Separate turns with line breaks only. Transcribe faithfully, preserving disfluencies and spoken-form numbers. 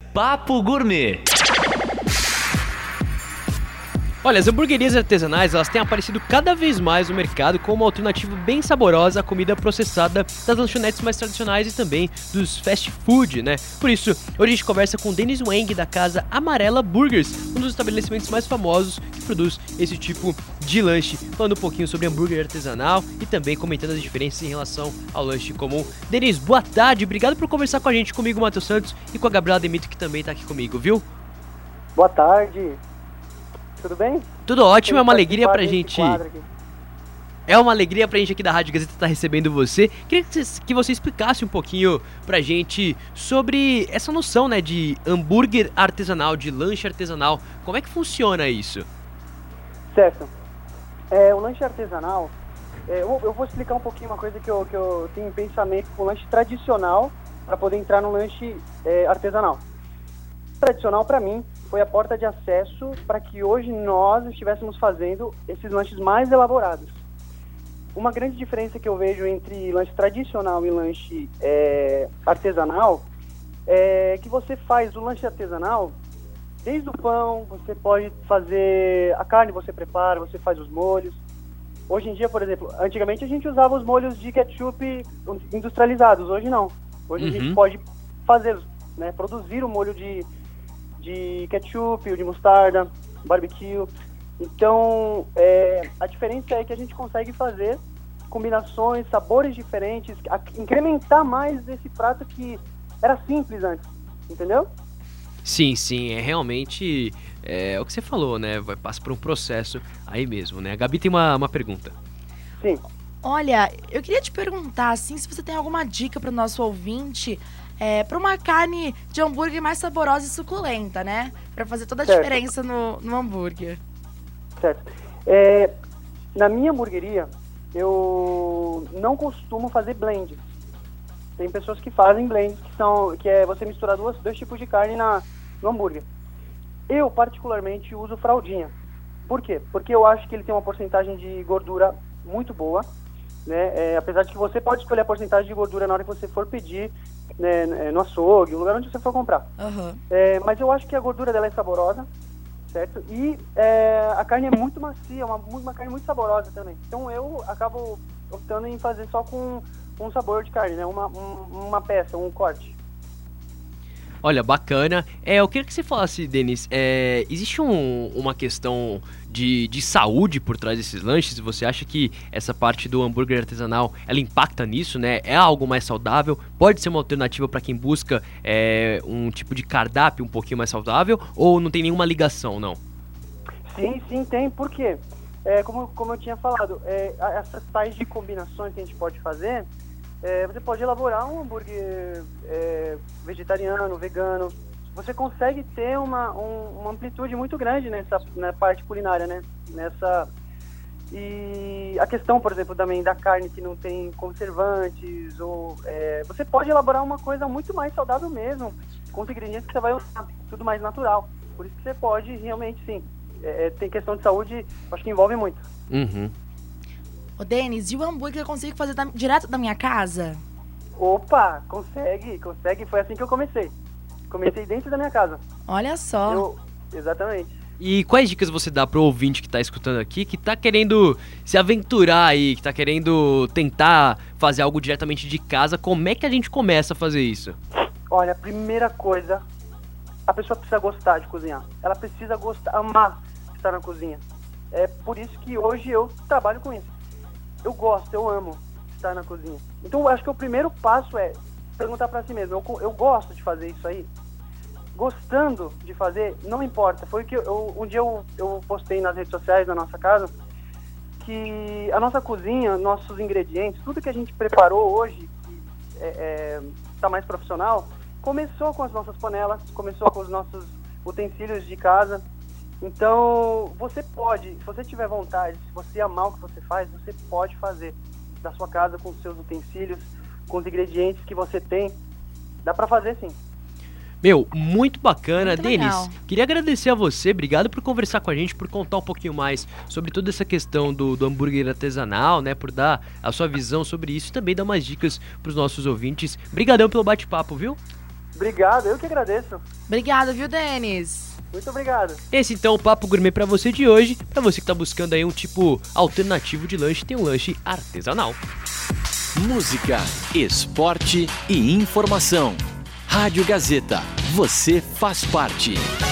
Papo Gourmet.
Olha, as hamburguerias artesanais, elas têm aparecido cada vez mais no mercado como uma alternativa bem saborosa à comida processada das lanchonetes mais tradicionais e também dos fast food, né? Por isso, hoje a gente conversa com o Denis Wang da Casa Amarela Burgers, um dos estabelecimentos mais famosos que produz esse tipo de lanche, falando um pouquinho sobre hambúrguer artesanal e também comentando as diferenças em relação ao lanche comum. Denis, boa tarde, obrigado por conversar com a gente, comigo, Matheus Santos, e com a Gabriela Demito, que também tá aqui comigo, viu?
Boa tarde. Tudo bem?
Tudo ótimo, é uma alegria pra gente. É uma alegria pra gente aqui da Rádio Gazeta estar recebendo você. Queria que você, que você explicasse um pouquinho pra gente sobre essa noção, né, de hambúrguer artesanal, de lanche artesanal. Como é que funciona isso?
Certo. É, o lanche artesanal, é, eu, eu vou explicar um pouquinho uma coisa que eu, que eu tenho em pensamento com o lanche tradicional para poder entrar no lanche é, artesanal. Tradicional, para mim, foi a porta de acesso para que hoje nós estivéssemos fazendo esses lanches mais elaborados. Uma grande diferença que eu vejo entre lanche tradicional e lanche é, artesanal é que você faz o lanche artesanal, desde o pão, você pode fazer a carne, você prepara, você faz os molhos. Hoje em dia, por exemplo, antigamente a gente usava os molhos de ketchup industrializados, hoje não. Hoje uhum. a gente pode fazer, né, produzir o molho de de ketchup, de mostarda, barbecue. Então, é, a diferença é que a gente consegue fazer combinações, sabores diferentes, incrementar mais esse prato que era simples antes, entendeu?
Sim, sim, é realmente é, o que você falou, né? Vai passar por um processo aí mesmo, né? A Gabi tem uma, uma pergunta.
Sim.
Olha, eu queria te perguntar, assim, se você tem alguma dica para o nosso ouvinte é, para uma carne de hambúrguer mais saborosa e suculenta, né? Para fazer toda a
certo.
diferença no, no hambúrguer.
Certo. É, na minha hamburgueria, eu não costumo fazer blends. Tem pessoas que fazem blends, que, são, que é você misturar duas, dois tipos de carne na, no hambúrguer. Eu, particularmente, uso fraldinha. Por quê? Porque eu acho que ele tem uma porcentagem de gordura muito boa, né? É, apesar de que você pode escolher a porcentagem de gordura na hora que você for pedir, né, no açougue, no lugar onde você for comprar.
Uhum.
É, mas eu acho que a gordura dela é saborosa, certo? E é, a carne é muito macia, uma, uma carne muito saborosa também. Então eu acabo optando em fazer só com um sabor de carne, né? Uma, um, uma peça, um corte.
Olha, bacana. É, eu queria que você falasse, Denis, é, existe um, uma questão de, de saúde por trás desses lanches? Você acha que essa parte do hambúrguer artesanal, ela impacta nisso, né? É algo mais saudável? Pode ser uma alternativa para quem busca é, um tipo de cardápio um pouquinho mais saudável? Ou não tem nenhuma ligação, não?
Sim, sim, tem. Por quê? É, como, como eu tinha falado, é, essas tais de combinações que a gente pode fazer, é, você pode elaborar um hambúrguer é, vegetariano, vegano. Você consegue ter uma, um, uma amplitude muito grande nessa na parte culinária, né? Nessa, e a questão, por exemplo, também da carne que não tem conservantes, ou é, você pode elaborar uma coisa muito mais saudável mesmo, com os ingredientes que você vai usar, tudo mais natural. Por isso que você pode realmente, sim, é, tem questão de saúde, acho que envolve muito.
Uhum.
Ô, Denis, e o hambúrguer eu consigo fazer da, direto da minha casa?
Opa, consegue, consegue. Foi assim que eu comecei. Comecei dentro da minha casa.
Olha só.
Eu, exatamente.
E quais dicas você dá pro ouvinte que tá escutando aqui, que tá querendo se aventurar aí, que tá querendo tentar fazer algo diretamente de casa? Como é que a gente começa a fazer isso?
Olha, a primeira coisa, a pessoa precisa gostar de cozinhar. Ela precisa gostar, amar estar na cozinha. É por isso que hoje eu trabalho com isso. Eu gosto, eu amo estar na cozinha. Então, eu acho que o primeiro passo é perguntar pra si mesmo, eu, eu gosto de fazer isso aí? Gostando de fazer, não importa. Foi o que eu, um dia eu, eu postei nas redes sociais da nossa casa, que a nossa cozinha, nossos ingredientes, tudo que a gente preparou hoje, que é, é, tá mais profissional, começou com as nossas panelas, começou com os nossos utensílios de casa. Então, você pode, se você tiver vontade, se você amar o que você faz, você pode fazer da sua casa com os seus utensílios, com os ingredientes que você tem. Dá pra fazer, sim.
Meu, muito bacana.
Muito
Denis,
legal.
queria agradecer a você, obrigado por conversar com a gente, por contar um pouquinho mais sobre toda essa questão do, do hambúrguer artesanal, né, por dar a sua visão sobre isso e também dar umas dicas pros nossos ouvintes. Brigadão pelo bate-papo, viu?
Obrigado, eu que agradeço.
Obrigada, viu, Denis?
Muito obrigado.
Esse então é o Papo Gourmet pra você de hoje. Pra você que tá buscando aí um tipo alternativo de lanche, tem um lanche artesanal.
Música, esporte e informação. Rádio Gazeta, você faz parte.